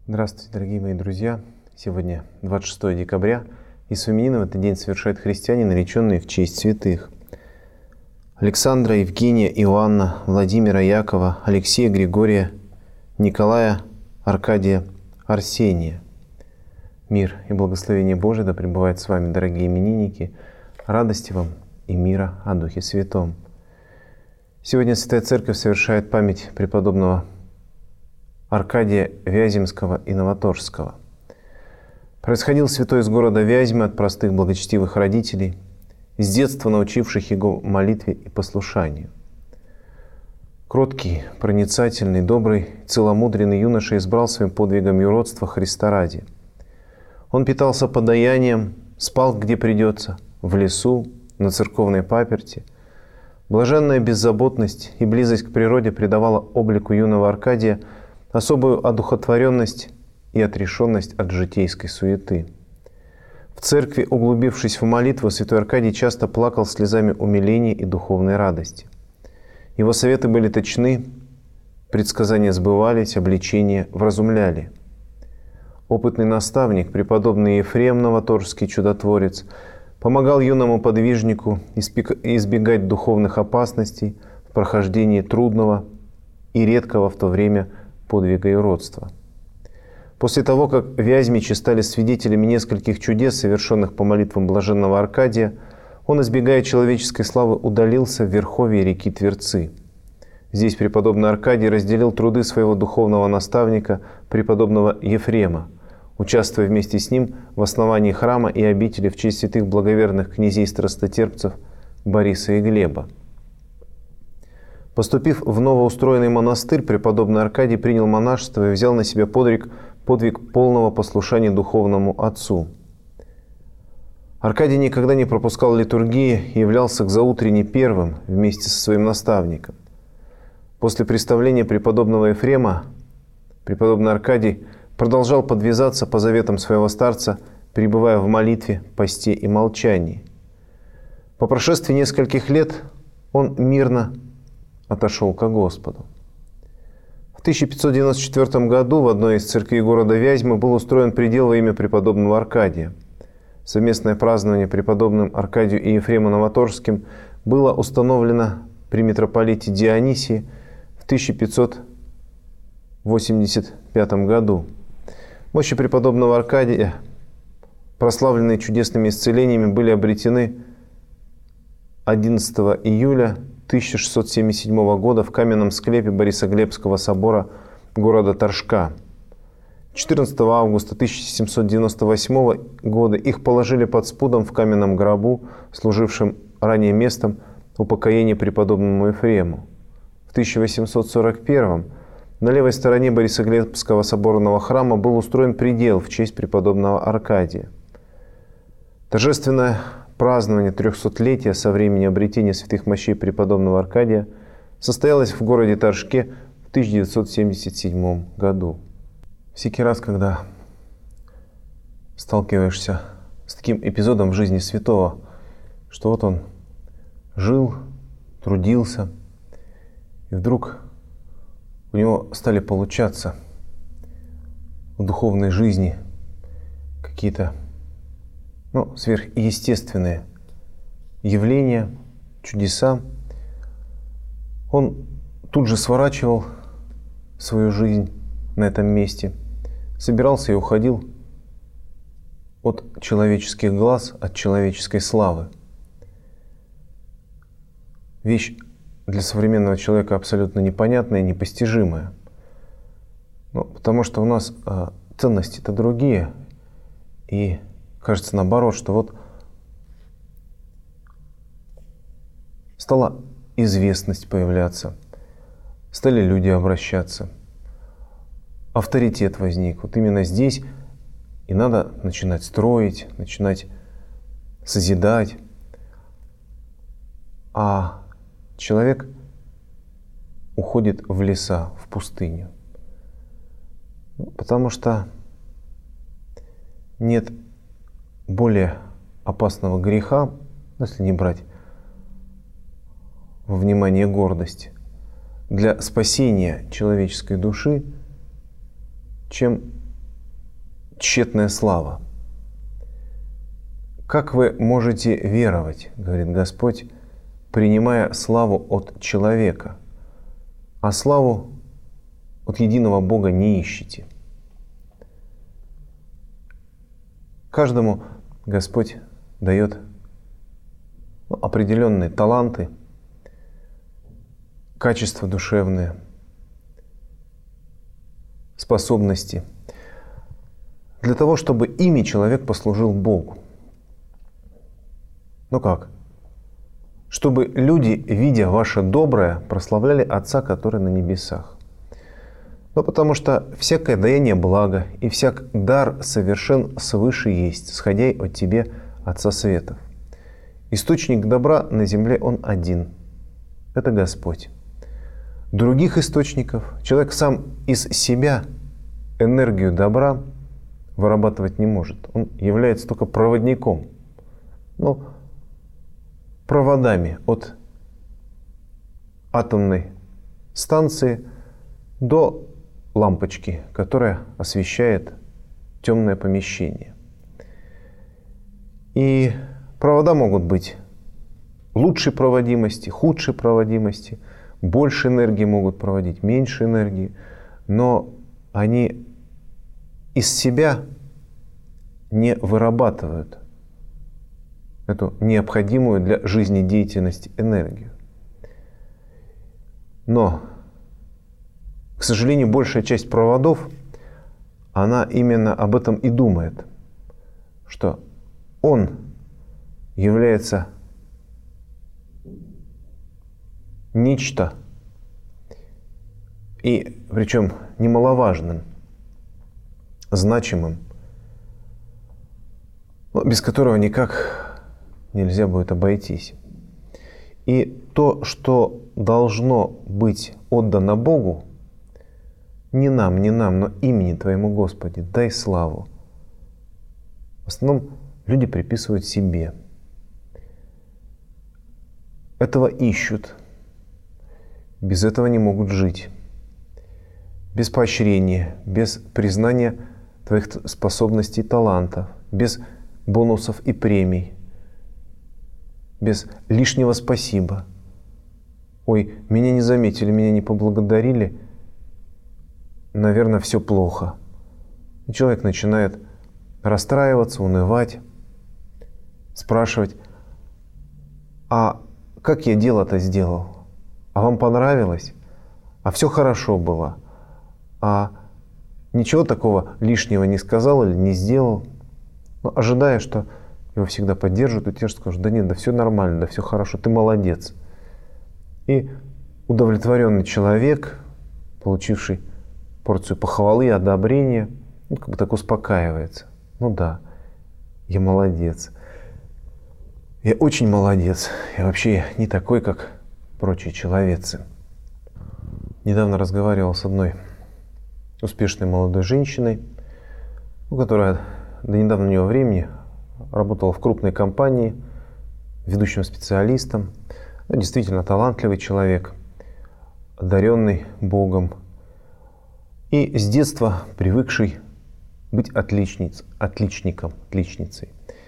Здравствуйте, дорогие мои друзья! Сегодня 26 декабря, и с именином в этот день совершают христиане, нареченные в честь святых: Александра, Евгения, Иоанна, Владимира, Якова, Алексея, Григория, Николая, Аркадия, Арсения. Мир и благословение Божие да пребывает с вами, дорогие именинники, радости вам и мира о Духе Святом. Сегодня Святая Церковь совершает память преподобного Аркадия Вяземского и Новоторжского. Происходил святой из города Вязьмы от простых благочестивых родителей, с детства научивших его молитве и послушанию. Кроткий, проницательный, добрый, целомудренный юноша избрал своим подвигом юродство Христа ради. Он питался подаянием, спал где придется, в лесу, на церковной паперти. Блаженная беззаботность и близость к природе придавала облику юного Аркадия особую одухотворенность и отрешенность от житейской суеты. В церкви, углубившись в молитву, святой Аркадий часто плакал слезами умиления и духовной радости. Его советы были точны, предсказания сбывались, обличения вразумляли. Опытный наставник, преподобный Ефрем Новоторжский чудотворец, помогал юному подвижнику избегать духовных опасностей в прохождении трудного и редкого в то время подвига юродства. После того, как вязьмичи стали свидетелями нескольких чудес, совершенных по молитвам блаженного Аркадия, он, избегая человеческой славы, удалился в верховье реки Тверцы. Здесь преподобный Аркадий разделил труды своего духовного наставника, преподобного Ефрема, участвуя вместе с ним в основании храма и обители в честь святых благоверных князей-страстотерпцев Бориса и Глеба. Поступив в новоустроенный монастырь, преподобный Аркадий принял монашество и взял на себя подвиг полного послушания духовному отцу. Аркадий никогда не пропускал литургии и являлся к заутренне первым вместе со своим наставником. После представления преподобного Ефрема преподобный Аркадий продолжал подвязаться по заветам своего старца, пребывая в молитве, посте и молчании. По прошествии нескольких лет он мирно отошел ко Господу. В 1594 году в одной из церквей города Вязьмы был устроен предел во имя преподобного Аркадия. Совместное празднование преподобным Аркадию и Ефрему Новоторжским было установлено при митрополите Дионисии в 1585 году. Мощи преподобного Аркадия, прославленные чудесными исцелениями, были обретены 11 июля 1677 года в каменном склепе Борисоглебского собора города Торжка. 14 августа 1798 года их положили под спудом в каменном гробу, служившем ранее местом упокоения преподобному Ефрему. В 1841 на левой стороне Борисоглебского соборного храма был устроен предел в честь преподобного Аркадия. Торжественное празднование 300-летия со времени обретения святых мощей преподобного Аркадия состоялось в городе Торжке в 1977 году. Всякий раз, когда сталкиваешься с таким эпизодом в жизни святого, что вот он жил, трудился, и вдруг у него стали получаться в духовной жизни какие-то сверхъестественные явления, чудеса, он тут же сворачивал свою жизнь на этом месте, собирался и уходил от человеческих глаз, от человеческой славы. Вещь для современного человека абсолютно непонятная, непостижимая. Потому что у нас ценности-то другие, и кажется наоборот, что вот стала известность появляться, стали люди обращаться, авторитет возник. Вот именно здесь и надо начинать строить, начинать созидать. А человек уходит в леса, в пустыню. Потому что нет более опасного греха, если не брать во внимание гордость, для спасения человеческой души, чем тщетная слава. Как вы можете веровать, говорит Господь, принимая славу от человека, а славу от единого Бога не ищете? Каждому Господь дает определенные таланты, качества душевные, способности, для того, чтобы ими человек послужил Богу. Ну как? Чтобы люди, видя ваше доброе, прославляли Отца, который на небесах. Ну потому что всякое даяние блага и всяк дар совершен свыше есть, сходя от тебе, Отца светов. Источник добра на земле Он один. Это Господь. Других источников человек сам из себя энергию добра вырабатывать не может. Он является только проводником. Ну, проводами от атомной станции до лампочки, которая освещает темное помещение. И провода могут быть лучшей проводимости, худшей проводимости, больше энергии могут проводить, меньше энергии, но они из себя не вырабатывают эту необходимую для жизнедеятельности энергию. Но, к сожалению, большая часть проводов, она именно об этом и думает, что он является нечто, и причем немаловажным, значимым, но без которого никак нельзя будет обойтись. И то, что должно быть отдано Богу, не нам, но имени Твоему, Господи, дай славу. В основном люди приписывают себе. Этого ищут. Без этого не могут жить. Без поощрения, без признания Твоих способностей и талантов, без бонусов и премий, без лишнего спасибо. Ой, меня не заметили, меня не поблагодарили, наверное, все плохо. И человек начинает расстраиваться, унывать, спрашивать: а как я дело-то сделал? А вам понравилось? А все хорошо было? А ничего такого лишнего не сказал или не сделал? Но ожидая, что его всегда поддержат, утешат, скажут: да нет, да все нормально, да все хорошо, ты молодец. И удовлетворенный человек, получивший порцию похвалы и одобрения, как бы так успокаивается. Ну да, я молодец. Я очень молодец. Я вообще не такой, как прочие человецы. Недавно разговаривал с одной успешной молодой женщиной, которая до недавнего времени работала в крупной компании, ведущим специалистом. Действительно талантливый человек, одаренный Богом. И с детства привыкший быть отличником, отличницей.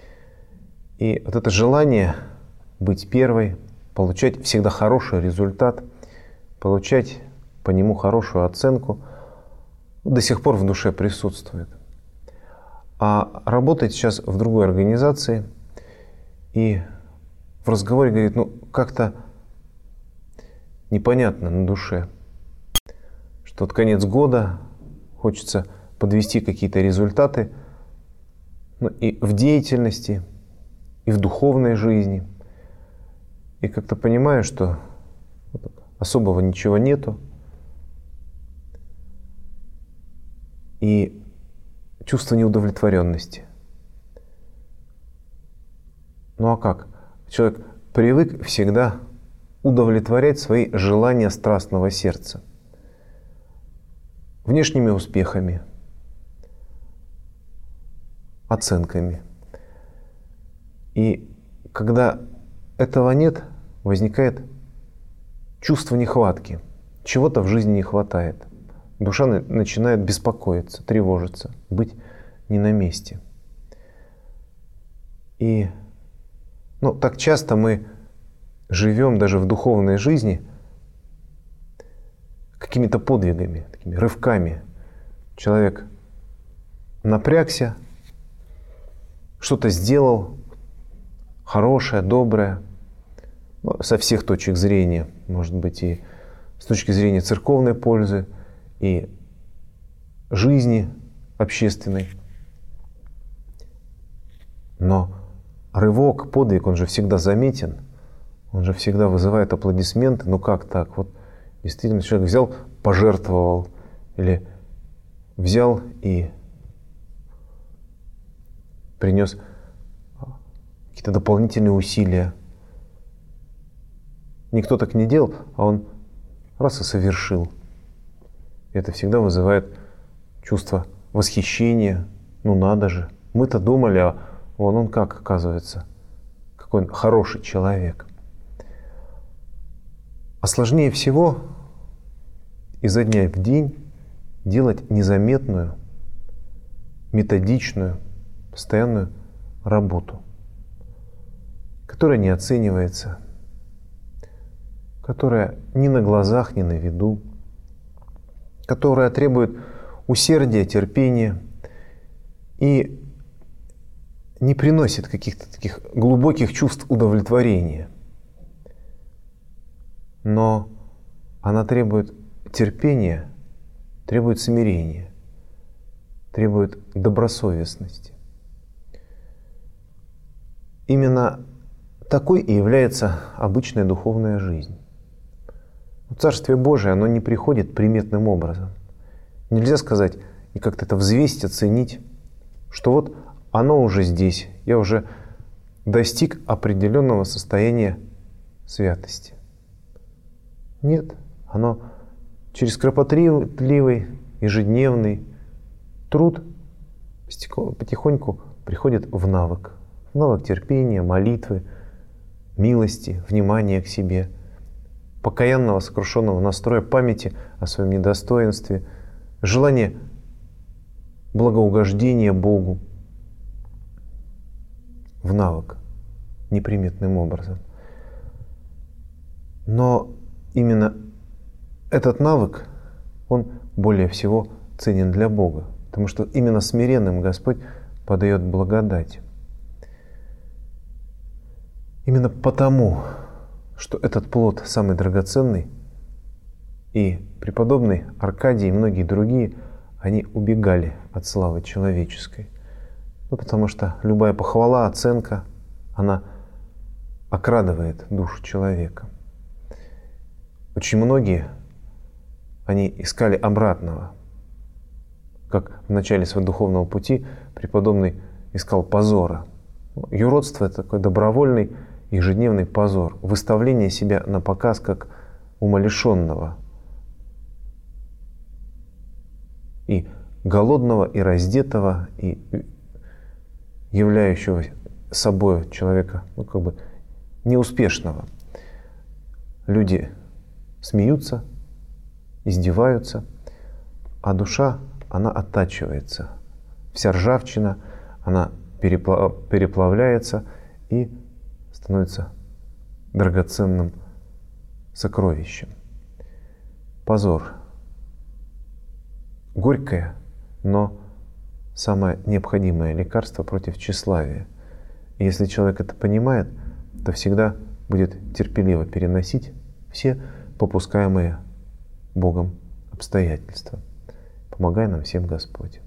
И вот это желание быть первой, получать всегда хороший результат, получать по нему хорошую оценку, до сих пор в душе присутствует. А работает сейчас в другой организации и в разговоре говорит: ну как-то непонятно на душе, что вот конец года, хочется подвести какие-то результаты, ну, и в деятельности, и в духовной жизни. И как-то понимаю, что особого ничего нету. И чувство неудовлетворенности. Ну а как? Человек привык всегда удовлетворять свои желания страстного сердца внешними успехами, оценками. И когда этого нет, возникает чувство нехватки. Чего-то в жизни не хватает. Душа начинает беспокоиться, тревожиться, быть не на месте. И так часто мы живем даже в духовной жизни какими-то подвигами, такими рывками. Человек напрягся, что-то сделал хорошее, доброе, со всех точек зрения, может быть, и с точки зрения церковной пользы, и жизни общественной. Но рывок, подвиг, он же всегда заметен, он же всегда вызывает аплодисменты. Ну как так? Вот действительно человек взял, пожертвовал, или взял и принес какие-то дополнительные усилия. Никто так не делал, а он раз и совершил. И это всегда вызывает чувство восхищения. Ну надо же, мы-то думали, а он как оказывается, какой он хороший человек. А сложнее всего изо дня в день делать незаметную, методичную, постоянную работу, которая не оценивается, которая ни на глазах, ни на виду, которая требует усердия, терпения и не приносит каких-то таких глубоких чувств удовлетворения. Но она требует терпения, требует смирения, требует добросовестности. Именно такой и является обычная духовная жизнь. Царствие Божие, оно не приходит приметным образом. Нельзя сказать и как-то это взвесить, оценить, что вот оно уже здесь, я уже достиг определенного состояния святости. Нет, оно через кропотливый, ежедневный труд потихоньку приходит в навык. В навык терпения, молитвы, милости, внимания к себе, покаянного, сокрушенного настроя, памяти о своем недостоинстве, желание благоугождения Богу, в навык неприметным образом. Но именно этот навык, он более всего ценен для Бога, потому что именно смиренным Господь подает благодать. Именно потому, что этот плод самый драгоценный, и преподобный Аркадий и многие другие, они убегали от славы человеческой. Потому что любая похвала, оценка, она окрадывает душу человека. Очень многие, они искали обратного. Как в начале своего духовного пути преподобный искал позора. Юродство — это такой добровольный ежедневный позор, выставление себя на показ как умалишенного, и голодного, и раздетого, и являющего собой человека, неуспешного. Люди смеются, издеваются, а душа, она оттачивается. Вся ржавчина, она переплавляется и становится драгоценным сокровищем. Позор. Горькое, но самое необходимое лекарство против тщеславия. И если человек это понимает, то всегда будет терпеливо переносить все попускаемые Богом обстоятельства. Помогай нам всем Господь.